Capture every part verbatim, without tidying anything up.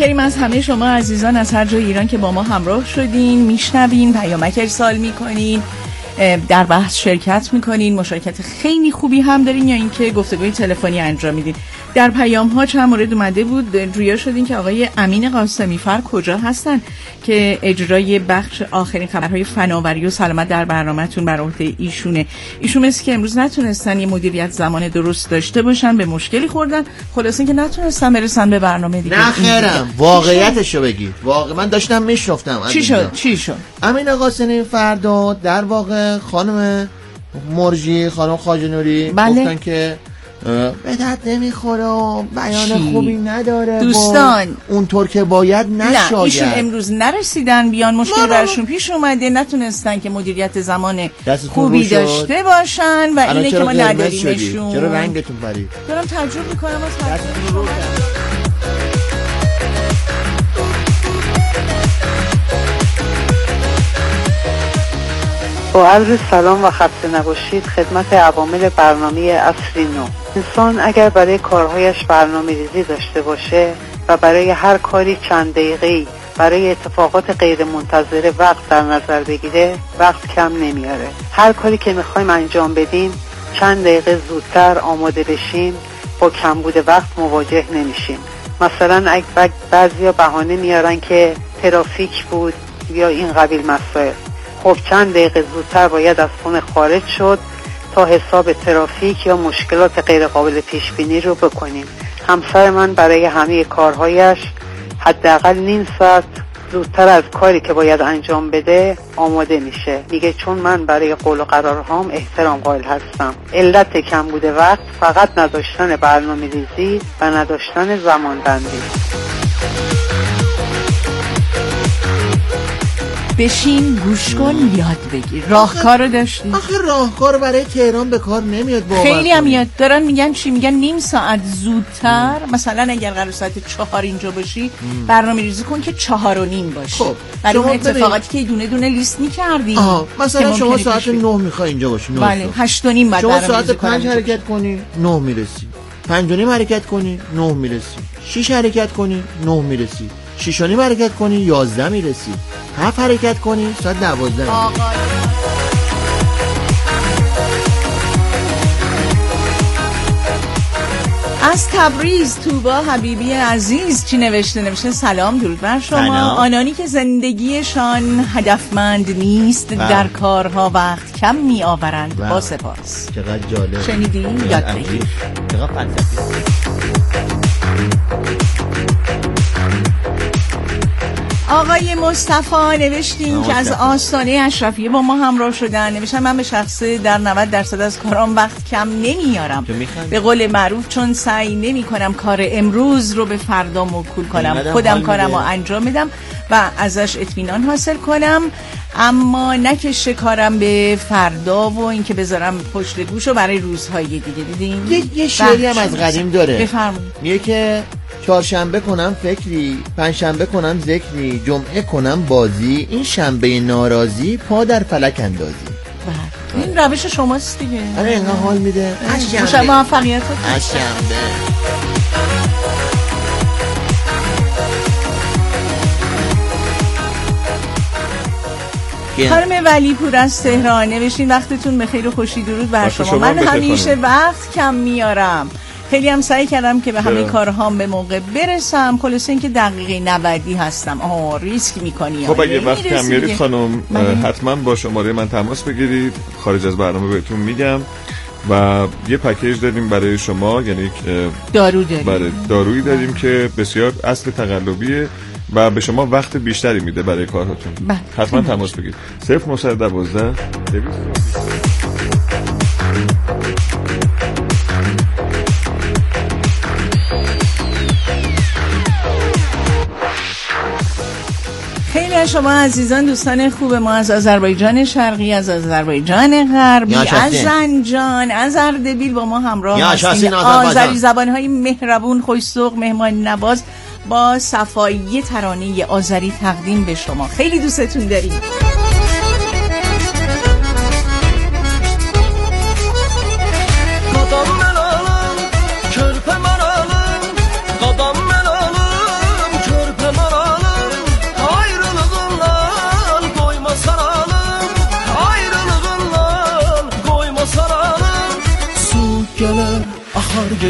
متشکریم از همه شما عزیزان از هر جای ایران که با ما همراه شدین، میشنوین، پیامک ارسال میکنین، در بحث شرکت میکنین، مشارکت خیلی خوبی هم دارین یا اینکه گفتگوی تلفنی انجام میدین. در پیام ها چند مورد اومده بود، رویا شدین که آقای امین قاسمی فر کجا هستن که اجرای بخش آخرین خبرهای فناوری و سلامت در برنامه‌تون بر عهده ایشونه. ایشون مثل که امروز نتونستن یه مدیریت زمان درست داشته باشن، به مشکلی خوردن، خلاص اینکه نتونستن برسن به برنامه دیگه. نه خیرم، واقعیتشو بگید. واقعا من داشتم میشنفتم. چی شد؟ چی شد؟ امین قاسمی فردا در واقع خانم مرجی، خانم خواجه نوری بله. گفتن که به درد نمیخوره و بیان چی؟ خوبی نداره دوستان، اونطور که باید نشاید. نه ایشون امروز نرسیدن بیان، مشکل برشون پیش اومده، نتونستن که مدیریت زمان خوبی داشته باشن و اینه که ما نداریمشون. چرا رنگتون پرید؟ دارم تجربه میکنم از حرف با عرض سلام و خسته نباشید خدمت عوامل برنامه عصر نو. انسان اگر برای کارهایش برنامه ریزی داشته باشه و برای هر کاری چند دقیقه‌ای برای اتفاقات غیر منتظره وقت در نظر بگیره، وقت کم نمیاره. هر کاری که میخوایم انجام بدیم چند دقیقه زودتر آماده بشیم، با کمبود وقت مواجه نمیشیم. مثلا اگه بعضیا بهانه میارن که ترافیک بود یا این قبیل مسائل، خب چند دقیقه زودتر باید از خونه خارج شد تا حساب ترافیک یا مشکلات غیر قابل پیش بینی رو بکنیم. همسر من برای همه کارهایش حداقل نیم ساعت زودتر از کاری که باید انجام بده آماده میشه. میگه چون من برای قول و قرارهام احترام قائل هستم. علت کمبود وقت فقط نداشتن برنامه ریزی و نداشتن زمان بندی. بشین گوش کن یاد بگیر. راهکار رو داشتی؟ آخه راهکار برای تهران به کار نمیاد. باور خیلی هم میاد. دارن میگن چی؟ میگن نیم ساعت زودتر. م. مثلا اگر قرار ساعت چهار اینجا باشی برنامه ریزی کن که چهار و نیم باشی. خب برای اون اتفاقاتی که دونه دونه لیست میکردی. مثلا شما ساعت نه میخوای اینجا باشی. بله هشت و نیم بعد شما ساعت پنج حرکت کنی نه میرسی. پنج و نیم حرکت کنی نه میرسی. شش حرکت کنی نه میرسی. شش و نیم حرکت کنی یازده میرسی. هفت حرکت کنی ساعت دوازده میرسی. از تبریز توبا حبیبی عزیز چی نوشته؟ نوشته سلام درود بر شما. سلام. آنانی که زندگیشان هدفمند نیست بله. در کارها وقت کم می آورند بله. با سپاس. چقدر جالب. شنیدی؟ یاد بگیر. چقدر فلسفی. آقای مصطفی نوشتین که از آستانه اشرفیه با ما همراه شدن. نوشتن من به شخصه در نود درصد از کارام وقت کم نمیارم، به قول معروف چون سعی نمی کنم کار امروز رو به فردا موکول کنم، خودم کارم رو انجام بدم و ازش اطمینان حاصل کنم، اما نکشه کارم به فردا و اینکه بذارم پشت گوشو برای روزهای دیگه. دیدین یه, یه شعری هم از قدیم داره بفرمایید. میگه که چهارشنبه کنم فکری، پنجشنبه کنم ذکری، جمعه کنم بازی، این شنبه ناراضی پا در فلک اندازی. بله این روش شماست دیگه. آره اینقدر حال میده. از موفقیت از شنبه. خانم ولی پور از تهران نوشتین وقتتون بخیر و خوشی درود بر شما. شما من همیشه وقت کم میارم، خیلی هم سعی کردم که به همه کارهام به موقع برسم، خلاصه اینکه دقیقه نودی هستم. آه ریسک میکنی. خب اگه وقت کم میارید خانم حتما با شماره من تماس بگیرید، خارج از برنامه بهتون میگم. و یه پکیج داریم برای شما، یعنی دارو داریم، برای دارویی داریم که بسیار اصل تقلبیه و به شما وقت بیشتری میده برای کارهاتون. حتما تماس بگیرید. صفر نه یک دو خیلی از شما عزیزان دوستان خوب ما از آذربایجان شرقی، از آذربایجان غربی، از زنجان، از اردبیل با ما همراه هستین. آذری زبان‌های مهربون، خوش‌ذوق، مهمان نواز با صفایی ترانه آذری تقدیم به شما. خیلی دوستتون داریم. Körpe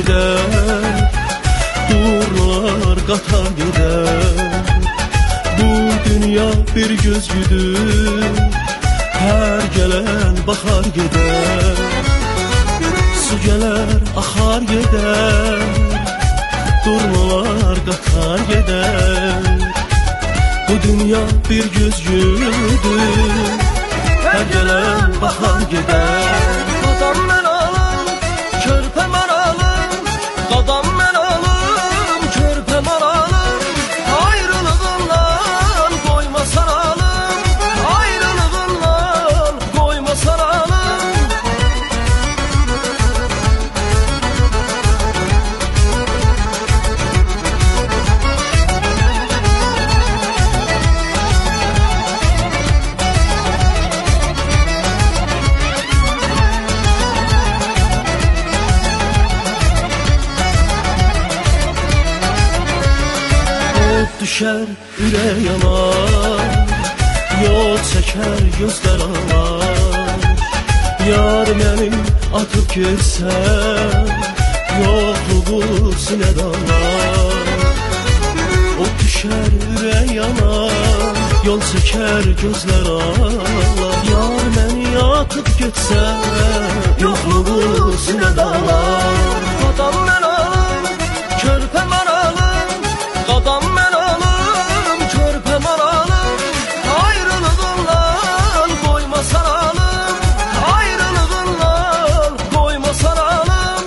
gedər, durnalar qatar gedər. Bu dünya bir gözgüdür, hər gələn baxar gedər. Su gələr, axar gedər, durnalar qatar gedər. Bu dünya bir gözgüdür, hər gələn baxar gedər. Qadam mən alım, körpə mən alım, qadam mən alım, körpə mən alım. Ayrılığından qoymasan alım, ayrılığından qoymasan alım. Düşər ürək yanar, yol çəkər gözlər ağlar. Yar mənim atıb getsən, yoxluğu sinə dağlar. O düşər ürək yanar, yol çəkər gözlər ağlar. Yar məni atıb getsən, yoxluğu sinə dağlar. Qadam mən alım, körpə mən alım, qadam mən alım, körpə mən alım. Ayrılığından qoymasan alım, ayrılığından qoymasan alım.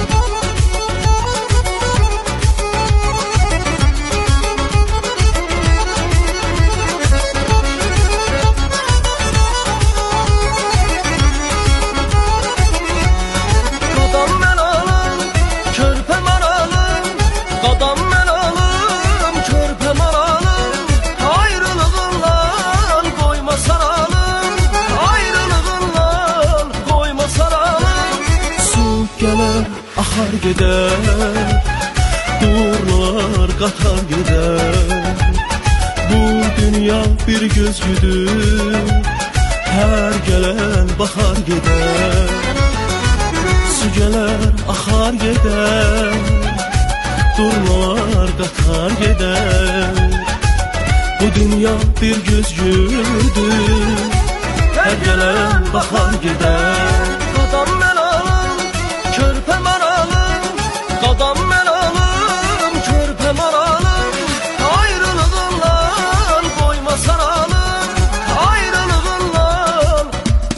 Qadam mən alım, körpə mən alım, qadam mən alım, körpə mən alım. Ayrılığından qoymasan alım, ayrılığından qoymasan alım. Su gələr, axar gedər, durnalar qatar gedər. Bu dünya bir gözgüdür, hər gələn baxar gedər. Su gələr, axar gedər, durnalar qatar gedər. Bu dünya bir gözgüdür, hər gələn baxar gedər. Qadam mən alım, körpə mən alım, qadam mən alım, körpə mən alım. Ayrılığından qoymasan alım, ayrılığından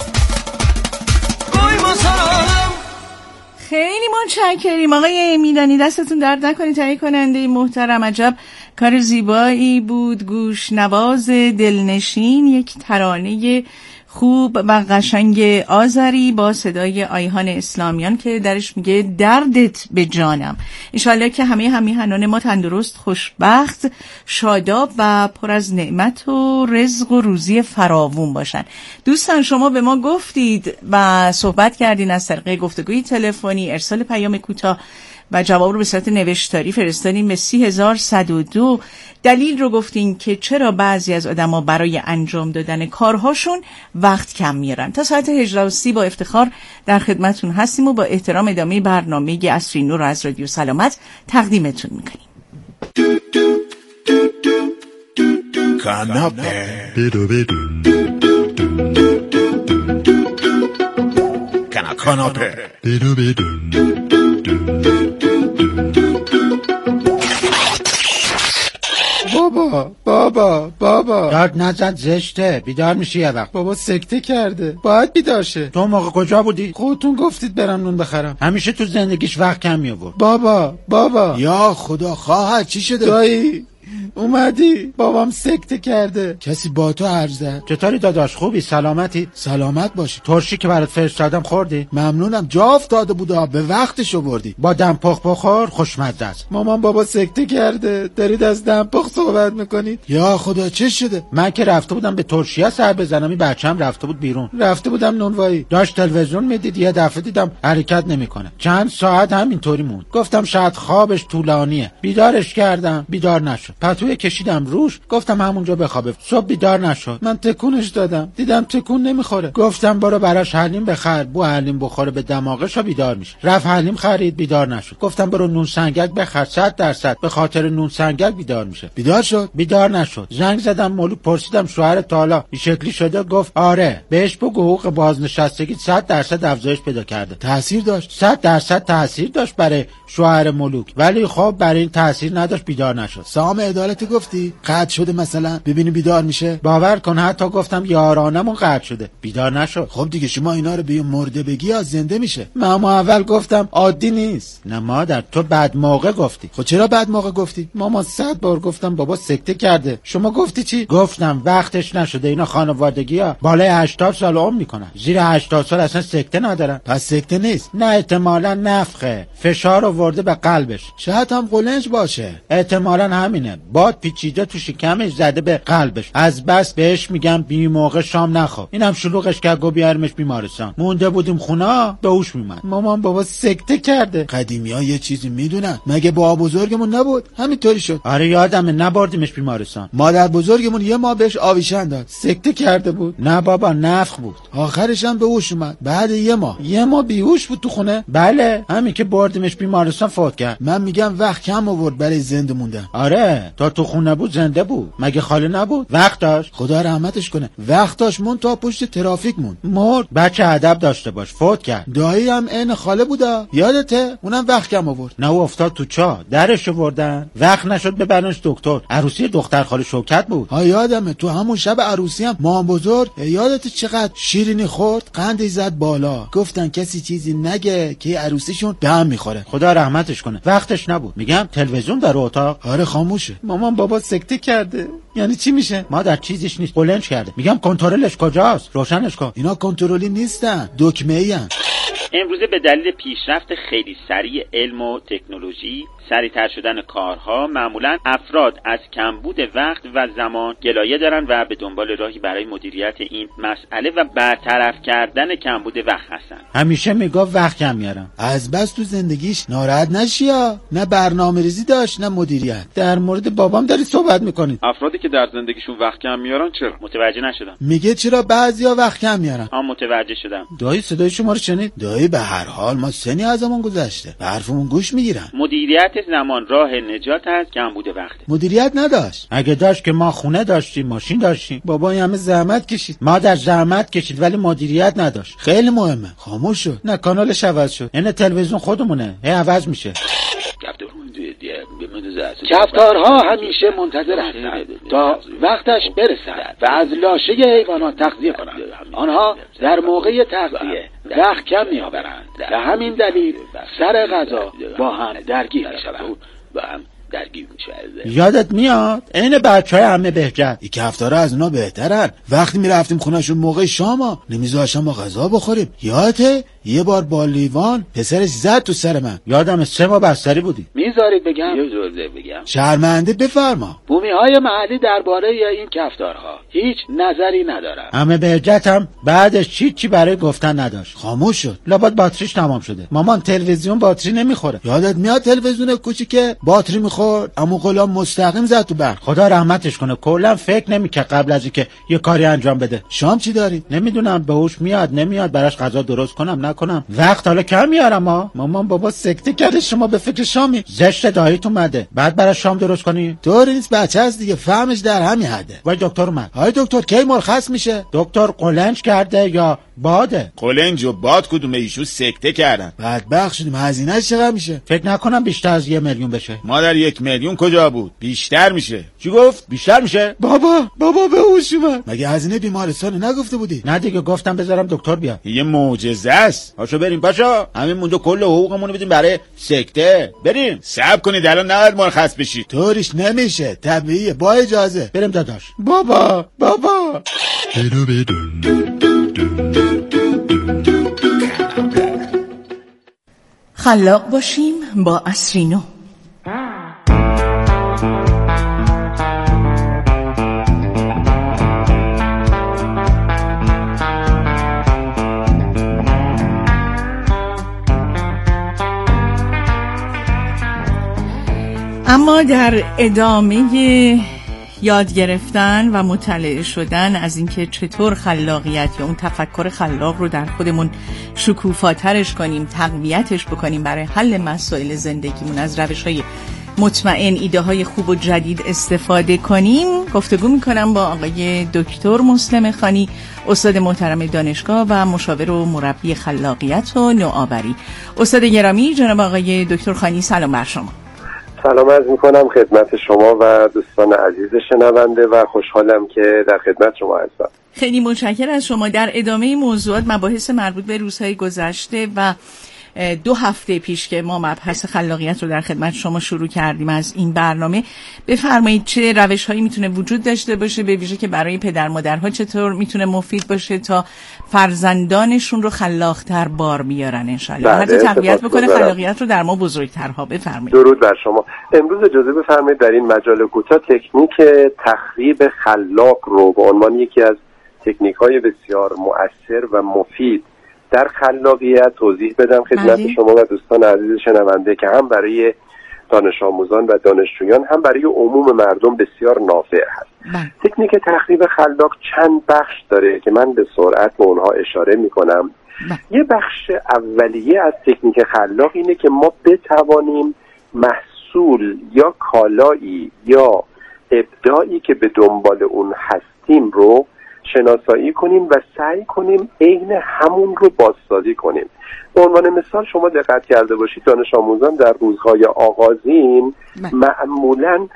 qoymasan alım. خیلی متشکریم آقای میلانی، دستتون درد نکنه. تهیه کننده محترم، عجب کار زیبایی بود. گوش نواز دلنشین، یک ترانه خوب و قشنگ آذری با صدای آیهان اسلامیان که درش میگه دردت به جانم. انشالله که همه همیهنان ما تندرست، خوشبخت، شاداب و پر از نعمت و رزق و روزی فراوون باشن. دوستان، شما به ما گفتید و صحبت کردین از طریق گفتگوی تلفنی، ارسال پیام کوتاه و جواب رو به صورت نوشتاری فرستادین به سی هزار و صد و دو. دلیل رو گفتین که چرا بعضی از آدما برای انجام دادن کارهاشون وقت کم میارن. تا ساعت هجده و سی با افتخار در خدمتون هستیم و با احترام ادامه برنامه عصری نو رو از رادیو سلامت تقدیمتون میکنیم. کاناپه کاناپه بابا بابا بابا داد نزد، زشته. بیدار میشی یه وقت. بابا سکته کرده، باید بیدار شه. تو موقع کجا بودی؟ خودتون گفتید برم نون بخرم. همیشه تو زندگیش وقت کم می‌آورد. بابا بابا یا خدا خواهر چی شده؟ دایی اومدی؟ بابام سکته کرده. کسی با تو حرف زد؟ چطوری داداش، خوبی؟ سلامتی؟ سلامت باشی. ترشی که برات فرستادم خوردی؟ ممنونم، جا افتاده بود، به وقتش آوردی. با دمپخ بخور، خوشمزه است. مامان بابا سکته کرده، دارید از دمپخ صحبت میکنید؟ یا خدا چه شده؟ من که رفته بودم به ترشیه سر بزنم، این بچه‌م رفته بود بیرون. رفته بودم نونوایی، داشت تلویزیون میدید، یه دفعه دیدم حرکت نمیکنه. چند ساعت همینطوری موند. گفتم شاید خوابش طولانیه. بیدارش کردم، بیدار نشد. پتو پالتوی کشیدم روش، گفتم همونجا بخوابه. صبح بیدار نشد. من تکونش دادم، دیدم تکون نمیخوره. گفتم برو براش حلیم بخر، بو حلیم بخوره به دماغش بیدار میشه. رفت حلیم خرید، بیدار نشد. گفتم برو نون سنگک بخر، صد درصد به خاطر نون سنگک بیدار میشه. بیدار شد؟ بیدار نشد. زنگ زدم مولوک، پرسیدم شوهر تالا این شکلی شده؟ گفت آره. بهش بگو حقوق بازنشستگی صد درصد افزایش پیدا کرده. تاثیر داشت؟ صد درصد تاثیر داشت برای شوهر مولوک، ولی خب برای این تاثیر نداشت، بیدار نشد. سهام عدالت گفتی قطع شده مثلا، ببینی بیدار میشه؟ باور کن حتی گفتم یارانمون قطع شده، بیدار نشد. خب دیگه شما اینا رو به مرده بگی یا زنده میشه؟ من اول گفتم عادی نیست. نه مادر تو بعد موقع گفتی. خب چرا بعد موقع گفتی؟ ماما صد بار گفتم بابا سکته کرده. شما گفتی چی؟ گفتم وقتش نشده. اینا خانوادگی‌ها بالای هشتاد سال عمر میکنن، زیر هشتاد سال اصلا سکته ندارن. پس سکته نیست؟ نه احتمالاً نفخه، فشار آورده به قلبش. شاید هم قلنج باشه. احتمالاً همینه، باد پیچیده تو شکمش زده به قلبش. از بس بهش میگم بی موقع شام نخور. اینم شلوغش کرد گو بیارمش بیمارستان. مونده بودیم خونه، به هوش میومد. مامان بابا سکته کرده. قدیمی‌ها یه چیزی میدونن. مگه با بزرگمون نبود همینطوری شد؟ آره یادمه، نبردیمش بیمارستان. مادر بزرگمون یه ماه بهش آویشن داد، سکته کرده بود. نه بابا نفخ بود. آخرش هم به هوش اومد بعد یه ماه. یه ماه بیهوش بود تو خونه. بله همین که بردیمش بیمارستان فوت کرد. من میگم وقت کم آورد برای زنده موندن. آره تا تو خونه بود زنده بود. مگه خاله نبود؟ وقت داشت. خدا رحمتش کنه. وقت داشت مون تا پشت ترافیک موند. مرد. بچه ادب داشته باش، فوت کرد. دایی هم عین خاله بودا، یادته؟ اونم وقت کم آورد. نه افتاد تو چاه، درشو بردن. وقت نشد ببرنش دکتر. عروسی دختر خاله شوکت بود. ها یادمه، تو همون شب عروسی هم مام بزرگ یادت چقدر شیرینی خورد، قندش زد بالا. گفتن کسی چیزی نگه که عروسیشون به هم میخوره. خدا رحمتش کنه. وقتش نبود. میگم تلویزیون در اتاق. آره خاموشه. مامان بابا سکته کرده. یعنی چی میشه؟ مادر چیزیش نیست، قلنج کرده. میگم کنترلش کجاست؟ روشنش کن. اینا کنترلی نیستن، دکمه‌ای ان. امروزه به دلیل پیشرفت خیلی سریع علم و تکنولوژی، سریعتر شدن کارها، معمولا افراد از کمبود وقت و زمان گلایه دارن و به دنبال راهی برای مدیریت این مسئله و برطرف کردن کمبود وقت هستن. همیشه میگفت وقت کم میارم. از بس تو زندگیش ناراحت نشیا. نه برنامه‌ریزی داشت نه مدیریت. در مورد بابام داری صحبت میکنید. افرادی که در زندگیشون وقت کم میارن چرا؟ متوجه نشدم. میگه چرا بعضیا وقت کم میارن. آ متوجه شدم. دایی صدای شما رو شنید؟ دایی به هر حال ما سنی ازمون گذشته، به حرفمون گوش میگیرن. مدیریت زمان راه نجات از کمبود وقت. مدیریت نداشت. اگه داشت که ما خونه داشتیم، ماشین داشتیم. بابا همه زحمت کشید، مادر زحمت کشید، ولی مدیریت نداشت. خیلی مهمه. خاموش شد. نه کانالش عوض شد. این تلویزیون خودمونه، هی عوض میشه. کفتارها همیشه منتظر هستند تا وقتش برسد و از لاشه حیوانات تغذیه کنند. آنها در موقع تغذیه وقت کم میآورند و همین دلیل سر غذا با هم درگیر میشوند. با هم درگیر میشه. یادت میاد عین بچهای عمه بهجت این کفتارا از اونا بهترن. وقتی میرفتیم خونهشون موقع شاما نمیذاشتن ما غذا بخوریم. یادته یه بار با لیوان پسرش زد تو سر من. یادم سه ماه بستری بودی. میذارید بگم؟ یه جوزه بگم. شرمنده بفرما. بومی‌های محلی درباره این کفتارها هیچ نظری ندارن. عمه بهجت هم بعدش چی چی برای گفتن نداشت. خاموش شد. لابد باتریش تمام شده. مامان تلویزیون باتری نمیخوره. یادت میاد تلویزیون کوچیکه باتری میخورد، اما غلام مستقیم زد تو برق. خدا رحمتش کنه. کلا فکر نمیکرد قبل از اینکه یه کاری انجام بده. شام چی داری؟ نمیدونم، به هوش میاد نمیاد، براش غذا درست کنم نکنم. وقت حالا کم میارم. ما مامان بابا سکته کرده، شما به فکر شامی. زشت داییت اومده بعد براش شام درست کنی؟ طوری نیست، بچه هست دیگه، فهمش در همین حده. وای دکتر اومد. های دکتر کی مرخص میشه؟ دکتر قلنج کرده یا باده؟ قلنج و باد کدومه؟ ایشون سکته کردن. بدبخت شدیم. هزینه‌اش چقدر میشه؟ فکر نکنم بیشتر از یه میلیون بشه. مادر یک میلیون کجا بود؟ بیشتر میشه. چی گفت؟ بیشتر میشه؟ بابا بابا به هوش اومد. مگه هزینه بیمارستان نگفته بودی؟ نه دیگه، گفتم بذارم دکتر بیاد. یه معجزه است. پاشو بریم پاشا. همین مونده کل حقوقمون رو بدیم برای سکته. بریم. صبر کنید الان نباید مرخص بشید. طوریش نمیشه، طبیعیه. با اجازه بریم داداش. بابا بابا خلاق باشیم با اسرینو. اما ما در ادامه یاد گرفتن و مطالعه شدن از اینکه چطور خلاقیت یا اون تفکر خلاق رو در خودمون شکوفاترش کنیم، تقویتش بکنیم برای حل مسائل زندگیمون، از روش‌های مطمئن ایده های خوب و جدید استفاده کنیم، گفتگو میکنم با آقای دکتر مسلم خانی، استاد محترم دانشگاه و مشاور و مربی خلاقیت و نوآوری. استاد گرامی جناب آقای دکتر خانی، سلام بر شما. سلام عرض میکنم خدمت شما و دوستان عزیز شنونده و خوشحالم که در خدمت شما هستم. خیلی متشکرم از شما. در ادامه موضوعات مباحث مربوط به روزهای گذشته و دو هفته پیش که ما مبحث خلاقیت رو در خدمت شما شروع کردیم از این برنامه، بفرمایید چه روش‌هایی میتونه وجود داشته باشه، به ویژه که برای پدر مادرها چطور میتونه مفید باشه تا فرزندانشون رو خلاق‌تر بار بیارن ان شاءالله، حتی تقویت بکنه خلاقیت رو در ما بزرگترها. بفرمایید. درود بر شما. امروز اجازه بفرمایید در این مجال کوتاه تکنیک تخریب خلاق رو به عنوان یکی از تکنیک‌های بسیار مؤثر و مفید در خلاقیت توضیح بدم خدمت مالی. شما و دوستان عزیز شنونده که هم برای دانش آموزان و دانشجویان هم برای عموم مردم بسیار نافع هست. مالی. تکنیک تخریب خلاق چند بخش داره که من به سرعت به اونها اشاره میکنم. مالی. یه بخش اولیه از تکنیک خلاق اینه که ما بتوانیم محصول یا کالایی یا ابداعی که به دنبال اون هستیم رو شناسایی کنیم و سعی کنیم عین همون رو بازسازی کنیم. به عنوان مثال شما دقت کرده باشید دانش آموزان در روزهای آغازین معمولاً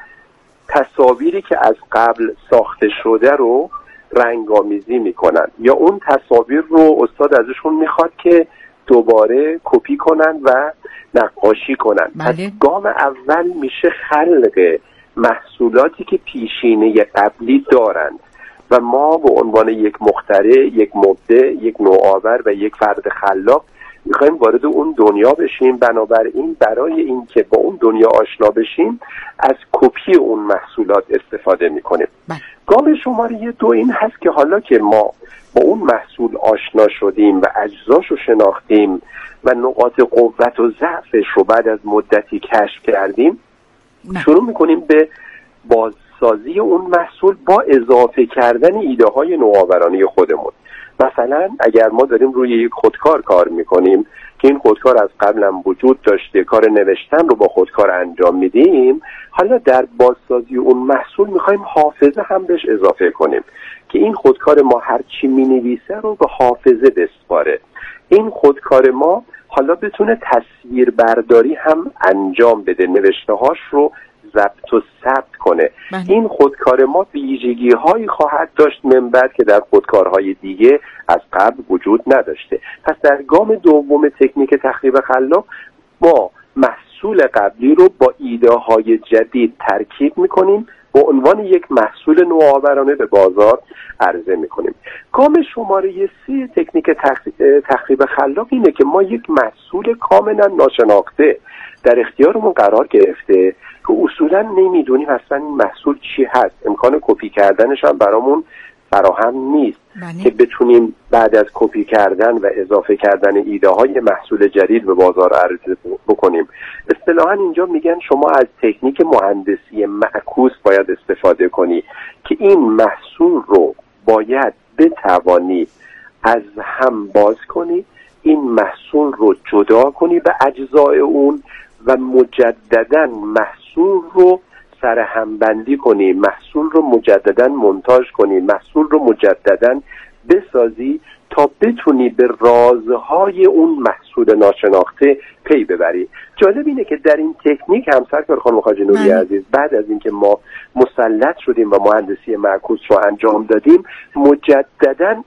تصاویری که از قبل ساخته شده رو رنگامیزی میکنن یا اون تصاویر رو استاد ازشون میخواد که دوباره کپی کنن و نقاشی کنن. از گام اول میشه خلق محصولاتی که پیشینه قبلی دارند و ما به عنوان یک مخترع، یک مبدع، یک نوآور و یک فرد خلاق میخوایم وارد اون دنیا بشیم. بنابراین برای این که با اون دنیا آشنا بشیم از کپی اون محصولات استفاده میکنیم. گام شماره دو این هست که حالا که ما با اون محصول آشنا شدیم و اجزاشو شناختیم و نقاط قوت و ضعفش رو بعد از مدتی کشف کردیم، شروع میکنیم به باز سازی اون محصول با اضافه کردن ایده های نوآورانه خودمون. مثلا اگر ما داریم روی یک خودکار کار میکنیم که این خودکار از قبل هم وجود داشته، کار نوشتن رو با خودکار انجام میدیم، حالا در بازسازی اون محصول میخوایم حافظه هم بهش اضافه کنیم که این خودکار ما هر چی مینویسه رو به حافظه بسپاره. این خودکار ما حالا بتونه تصویر برداری هم انجام بده، نوشته هاش رو ضبط و ثبت کنه. بله. این خودکار ما ویژگی هایی خواهد داشت من بعد که در خودکارهای دیگه از قبل وجود نداشته. پس در گام دوم تکنیک تخریب خلاق ما محصول قبلی رو با ایده های جدید ترکیب میکنیم، به عنوان یک محصول نوآورانه به بازار عرضه میکنیم. گام شماره سی تکنیک تخریب خلاق اینه که ما یک محصول کاملا ناشناخته در اختیارمون قرار گرفته که اصولا نمیدونیم اصلا این محصول چی هست، امکان کپی کردنش هم برامون فراهم نیست. بله. که بتونیم بعد از کپی کردن و اضافه کردن ایده های محصول جدید به بازار عرضه بکنیم. اصطلاحاً اینجا میگن شما از تکنیک مهندسی معکوس باید استفاده کنی که این محصول رو باید بتوانی از هم باز کنی، این محصول رو جدا کنی به اجزای اون و مجدداً محصول رو سر هم بندی کنی، محصول رو مجدداً مونتاژ کنی، محصول رو مجدداً بسازی تا بتونی به رازهای اون محصول ناشناخته پی ببری. جالب اینه که در این تکنیک هم سرکار خانم خواجه نوری عزیز بعد از اینکه ما مسلط شدیم و مهندسی معکوس رو انجام دادیم، مجدداً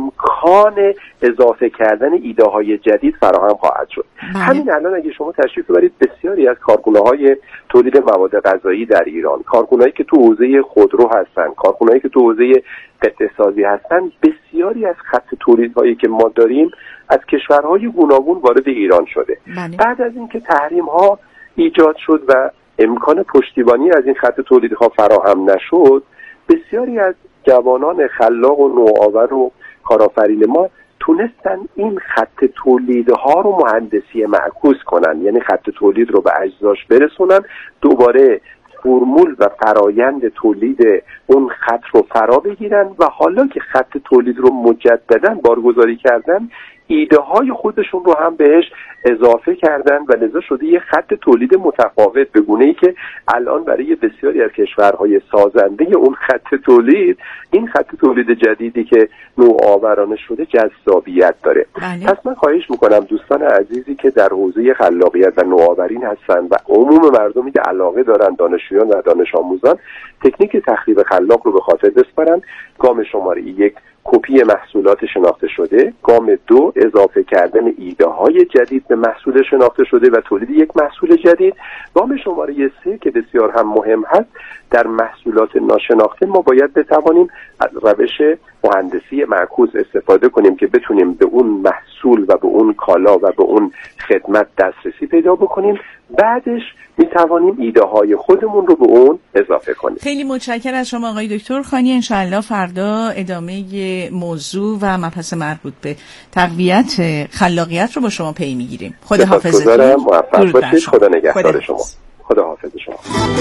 امکان اضافه کردن ایده های جدید فراهم خواهد شد. بله. همین الان اگه شما تشریف ببرید بسیاری از کارخانه‌های تولید مواد غذایی در ایران، کارخانه‌ای که تو حوزه خودرو هستن، کارخانه‌ای که تو حوزه قطعه سازی هستن، بسیاری از خط تولیدهایی که ما داریم از کشورهای گوناگون وارد ایران شده. بله. بعد از اینکه تحریم ها ایجاد شد و امکان پشتیبانی از این خط تولیدها فراهم نشد، بسیاری از جوانان خلاق و نوآور و کارآفرین ما تونستن این خط تولیدها رو مهندسی معکوس کنن، یعنی خط تولید رو به اجزاش برسونن، دوباره فرمول و فرایند تولید اون خط رو فرا بگیرن و حالا که خط تولید رو مجددا بارگذاری کردن، ایده های خودشون رو هم بهش اضافه کردن و لذا شده یه خط تولید متفاوت، به گونه ای که الان برای بسیاری از کشورهای سازنده اون خط تولید، این خط تولید جدیدی که نوآورانه شده جذابیت داره. بله. پس من خواهش میکنم دوستان عزیزی که در حوزه خلاقیت و نوآورین هستن و عموم مردمی که علاقه دارن، دانشجویان و دانش آموزان، تکنیک تخریب خلاق رو به خاطر بسپارن. گام شماره یک، کپی محصولات شناخته شده. گام دو، اضافه کردن ایده های جدید به محصول شناخته شده و تولید یک محصول جدید. گام شماره سه که بسیار هم مهم هست، در محصولات ناشناخته ما باید بتوانیم از روش مهندسی معکوس استفاده کنیم که بتونیم به اون محصول و به اون کالا و به اون خدمت دسترسی پیدا بکنیم. بعدش میتوانیم ایده های خودمون رو به اون اضافه کنیم. خیلی متشکرم از شما آقای دکتر خانی. انشاءالله فردا ادامه موضوع و مبحث مربوط به تقویت خلاقیت رو با شما پی میگیریم. خدا حافظتون. موفق باشید. خدا نگهدار شما. خدا حافظ شما.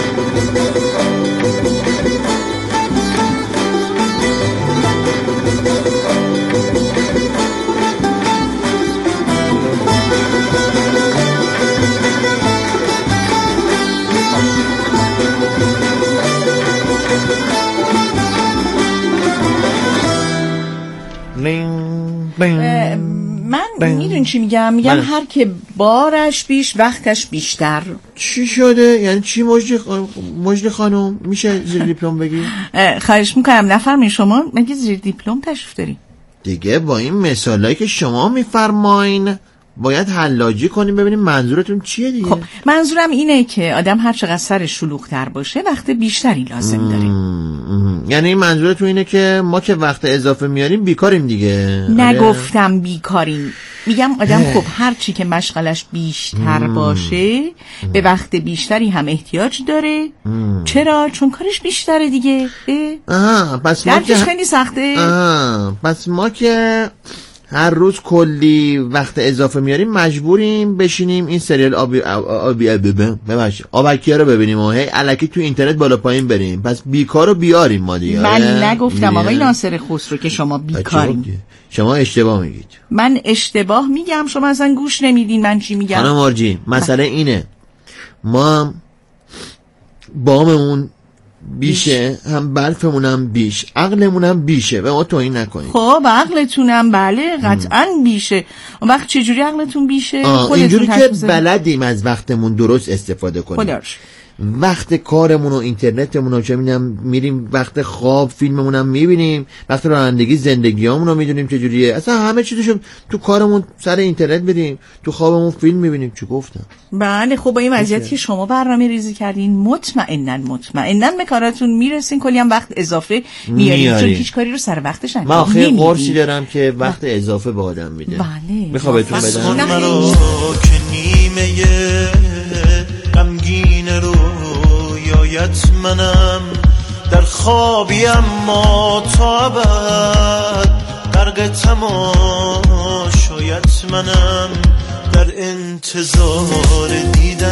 من میدون چی میگم میگم بله. هر که بارش بیش وقتش بیشتر. چی شده؟ یعنی چی مجد مجد خانم؟ میشه زیر دیپلم بگی؟ خواهش میکنم نفرمایید. شما مگه زیر دیپلم تشریف داری؟ دیگه با این مثالایی که شما میفرمایین باید حلاجی کنیم ببینیم منظورتون چیه دیگه. خب منظورم اینه که آدم هر چقدر سرش شلوغ‌تر باشه وقت بیشتری لازم داره. یعنی منظورتون اینه که ما که وقت اضافه میاریم بیکاریم دیگه؟ نگفتم بیکاریم، میگم آدم خب هر چی که مشغلش بیشتر باشه به وقت بیشتری هم احتیاج داره. چرا؟ چون کارش بیشتره دیگه. آها پس ما که خیلی سخته. آها پس ما که هر روز کلی وقت اضافه میاریم مجبوریم بشینیم این سریال آبی آبی آبی ببخشید آبکی‌ها رو ببینیم و هی الکی تو اینترنت بالا پایین بریم. پس بیکارو بیاریم ما دیگه. من نگفتم آقای ناصر خسرو که شما بیکارین. شما اشتباه میگید. من اشتباه میگم، شما اصلا گوش نمیدین من چی میگم. خانم آرجین مسئله اینه ما باممون بیشه، هم برفمون هم بیش، عقلمون هم بیشه و ما توهین نکنیم. خب عقلتونم بله قطعا بیشه. اون وقت چجوری عقلتون بیشه؟ اینجوری که بلدیم از وقتمون درست استفاده کنیم. خداش وقت کارمون و اینترنتمون رو چه میدونم میریم، وقت خواب فیلممون هم میبینیم، وقت رانندگی زندگیامون رو میدونیم چجوریه. اصلا همه چیزشو تو کارمون سر اینترنت بریم، تو خوابمون فیلم میبینیم. چی گفتم؟ بله خب با این وضعیت که شما برنامه ریزی کردین مطمئناً مطمئناً به کاراتون میرسین، کلی هم وقت اضافه میارین چون هیچ کاری رو سر وقتش انجام نمیدین. من آخه قرصی دارم که وقت اضافه به آدم میده. بله میخوام بهتون بدم. منو که نیمه غمگین رویایت منم، در خوابی اما تا ابد غرق تماشایت منم، در انتظار دیدن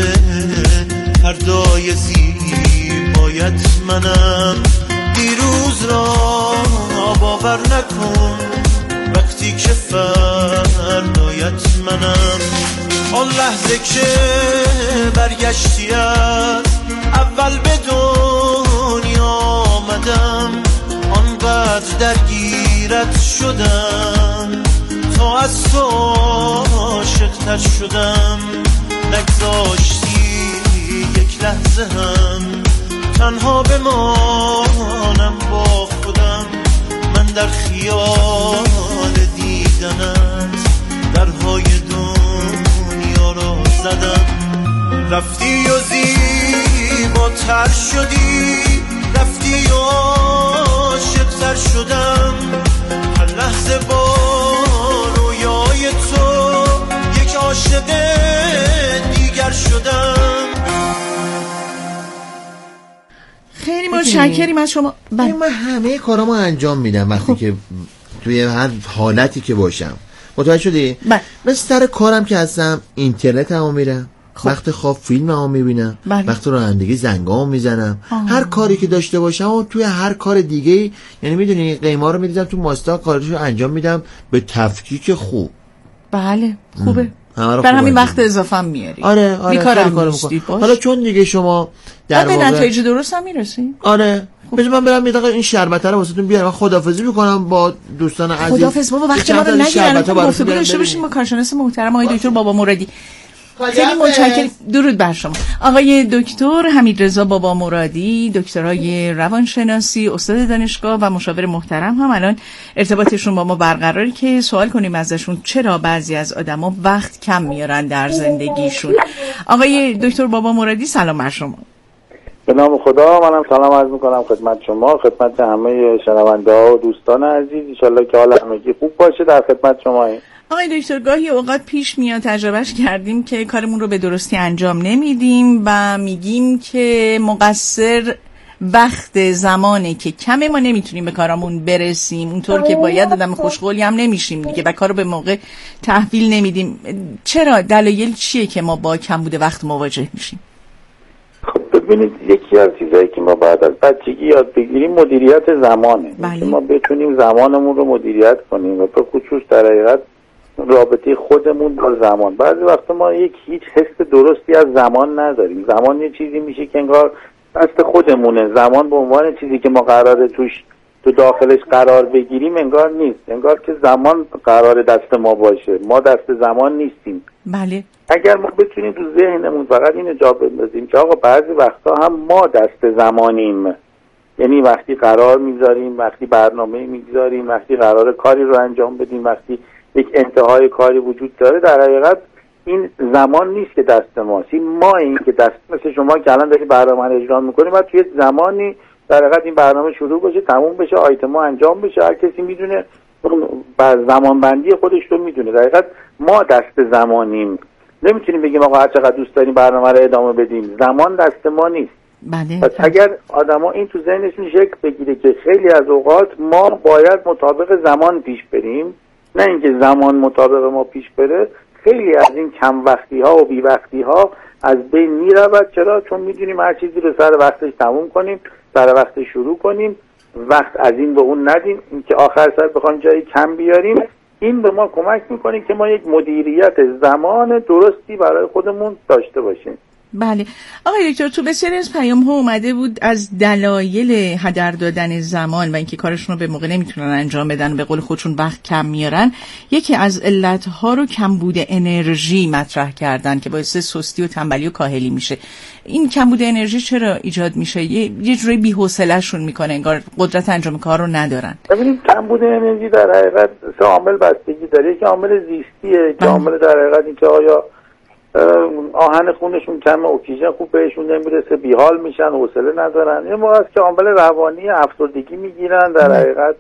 فردای زیبایت منم. دیروز را باور نکن وقتی که فردایت منم. آن لحظه که برگشتی از اول به دنیا آمدم، آنقدر درگیرت شدم تا از تو عاشق‌تر شدم. نگذاشتی یک لحظه هم تنها بمانم با خودم. من در خیال دیدنت درهای دنیا رو زدم. رفتی و زیباتر شدی، رفتی و عاشق‌تر شدم. هر لحظه با رویای تو یک عاشق دیگر شدم. خیلی متشکریم از شما. من همه کارامو انجام میدم وقتی که توی هر حالتی که باشم. متوجه شدی؟ بله. مثل سر کارم که هستم اینترنت هم میرم، وقت خواب فیلم هم میبینم، وقت رانندگی زنگام میزنم، هر کاری که داشته باشم و توی هر کار دیگه، یعنی میدونی قیمه رو میریزم تو ماستا، کارشو انجام میدم به تفکیک خوب. بله خوبه. برای همین وقت اضافه هم میاری. آره آره کارم نیستی باش. حالا چون دیگه شما در واقع به نتایج درست هم میرسی. آره بذار من برم یه دقیقه این شربت رو واسهتون بیارم. من خداحافظی میکنم با دوستان عزیز. خداحافظ بابا، وقت ما رو نگیرن. گفتگو داشته باشیم با کارشناس محترم آقای دکتر بابا مرادی. خیلی متشکرم. درود بر شما آقای دکتر حمیدرضا بابا مرادی، دکترای روانشناسی، استاد دانشگاه و مشاور محترم هم الان ارتباطشون با ما برقراره که سوال کنیم ازشون چرا بعضی از آدما وقت کم میارن در زندگیشون. آقای دکتر بابا مرادی سلام بر شما. به نام خدا، منم سلام عرض میکنم خدمت شما، خدمت همه شنونده ها و دوستان عزیز. ان شاءالله که حال همگی خوب باشه. در خدمت شما هستم. آقای دکتر گاهی اوقات پیش میاد، تجربهش کردیم که کارمون رو به درستی انجام نمیدیم و میگیم که مقصر وقت زمانه که کمه، ما نمیتونیم به کارامون برسیم اونطور که باید، آدم خوشقولی هم نمیشیم دیگه و کارو به موقع تحویل نمیدیم. چرا؟ دلایل چیه که ما با کم بوده وقت مواجه میشیم؟ خب ببینید، یکی از چیزایی که ما بعد از بچگی یاد بگیریم مدیریت زمانه. بله. که ما بتونیم زمانمون رو مدیریت کنیم و به خصوص در حقیقت رابطه خودمون با زمان. بعضی وقتا ما یک هیچ حس درستی از زمان نداریم. زمان یه چیزی میشه که انگار دست خودمونه. زمان به عنوان چیزی که ما قراره توش تو داخلش قرار بگیریم انگار نیست. انگار که زمان قراره دست ما باشه، ما دست زمان نیستیم. بله. اگر ما بتونیم تو ذهنمون فقط اینو جا بندازیم که آقا بعضی وقتا هم ما دست زمانیم، یعنی وقتی قرار میذاریم، وقتی برنامه میگذاریم، وقتی قرار کاری رو انجام بدیم، وقتی یک انتهای کاری وجود داره، در حقیقت این زمان نیست که دست ماست. این ما این که دست، مثل شما که الان داری برنامه رو اجرا میکنیم و توی زمانی در حقیقت این برنامه شروع بشه، تموم بشه، آیتما انجام بشه، هر کسی میدونه بر زمان بندی خودش رو میدونه. در حقیقت ما دست زمانیم. نمیتونیم بگیم آقا هر چقدر دوست داریم برنامه رو ادامه بدیم. زمان دست ما نیست. بله. پس اگر آدما این تو ذهنشون شکل بگیره که خیلی از اوقات ما باید مطابق زمان پیش بریم، نه اینکه زمان مطابق ما پیش بره، خیلی از این کم وقتی ها و بی وقتی ها از بین می رود. چرا؟ چون میدونیم هر چیزی رو سر وقتش تموم کنیم، سر وقتش شروع کنیم، وقت از این به اون ندیم، اینکه آخر سر بخوایم جایی کم بیاریم. این به ما کمک میکنه که ما یک مدیریت زمان درستی برای خودمون داشته باشیم. بله آقای دکتر، تو بسیاری از پیام ها اومده بود از دلایل هدر دادن زمان و اینکه کارشون رو به موقع نمیتونن انجام بدن، به قول خودشون وقت کم میارن. یکی از علت ها رو کمبود انرژی مطرح کردن که باعث سستی و تنبلی و کاهلی میشه. این کمبود انرژی چرا ایجاد میشه؟ یه, یه جوری بی‌حوصله‌شون میکنه، انگار قدرت انجام کار رو ندارن. ببینید، کمبود انرژی در حقیقت سه عامل بستگی داره. یکی عامل زیستیه، که عامل در حقیقت اینکه آیا آهن خونشون کمه، اکسیژن خوب بهشون نمیرسه، بیحال میشن، حوصله ندارن. یه موقع است که عامل روانی، افسردگی میگیرن، در حقیقت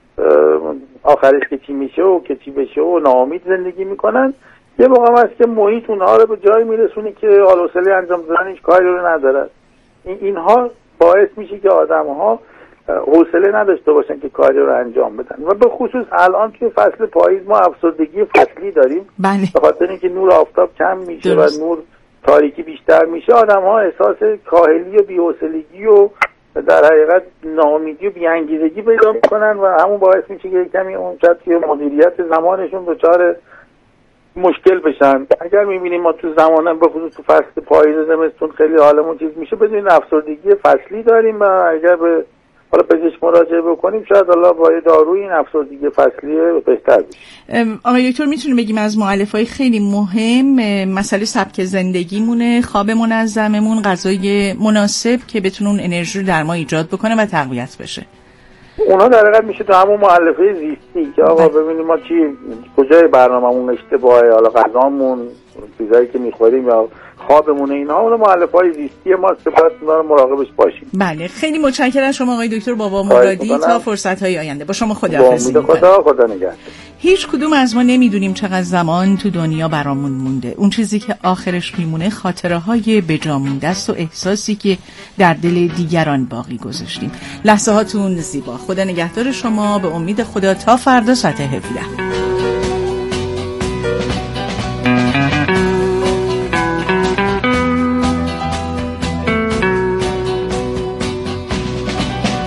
آخرش که چی میشه و که چی بشه و ناامید زندگی میکنن. یه موقع است که محیط اونها رو به جایی میرسونه که حال حوصله انجام دادن هیچ کاری رو ندارن. این اینها باعث میشه که آدم‌ها حوصله نداشته باشن که کاری رو انجام بدن. و به خصوص الان توی فصل پاییز ما افسردگی فصلی داریم. بله. به خاطر اینکه نور آفتاب کم میشه و نور تاریکی بیشتر میشه، آدم‌ها احساس کاهلی و بی‌حوصلگی و در حقیقت ناامیدی و بی‌انگیزگی پیدا میکنن و همون باعث میشه که کمی اون که مدیریت زمانشون دچار مشکل بشن. اگر میبینیم ما تو زمانم به خصوص تو فصل پاییز زمستون خیلی حالمون چیز میشه، بدونید افسردگی فصلی داریم و اگر به حالا پزشک مراجعه بکنیم شاید الله با یه داروی این افسردگی فصلی بهتر بشه. آقای دکتر، میتونیم بگیم از مؤلفه‌های خیلی مهم مسئله سبک زندگیمونه، خواب منظممون، غذای مناسب که بتونه اون انرژی رو در ما ایجاد بکنه و تقویت بشه. اونا در حقیقت میشه تو همون مؤلفه زیستی که آقا ببینیم ما چی کجای برنامه‌مون اشتباهه، حالا غذامون، چیزایی که میخوریم یا خوابمونه، اینها اون مؤلفه‌های زیستی ماست که باید اونا رو مراقبش باشیم. بله خیلی متشکرم از شما آقای دکتر بابا مرادی. تا فرصت‌های آینده با شما خداحافظی می‌کنم. خدا خدا نگهدار. هیچ کدوم از ما نمیدونیم چقدر زمان تو دنیا برامون مونده. اون چیزی که آخرش میمونه خاطره‌های بجا مونده است و احساسی که در دل دیگران باقی گذاشتیم. لحظه هاتون زیبا. خدا نگهدار شما. به امید خدا تا فردا ساعت هفده.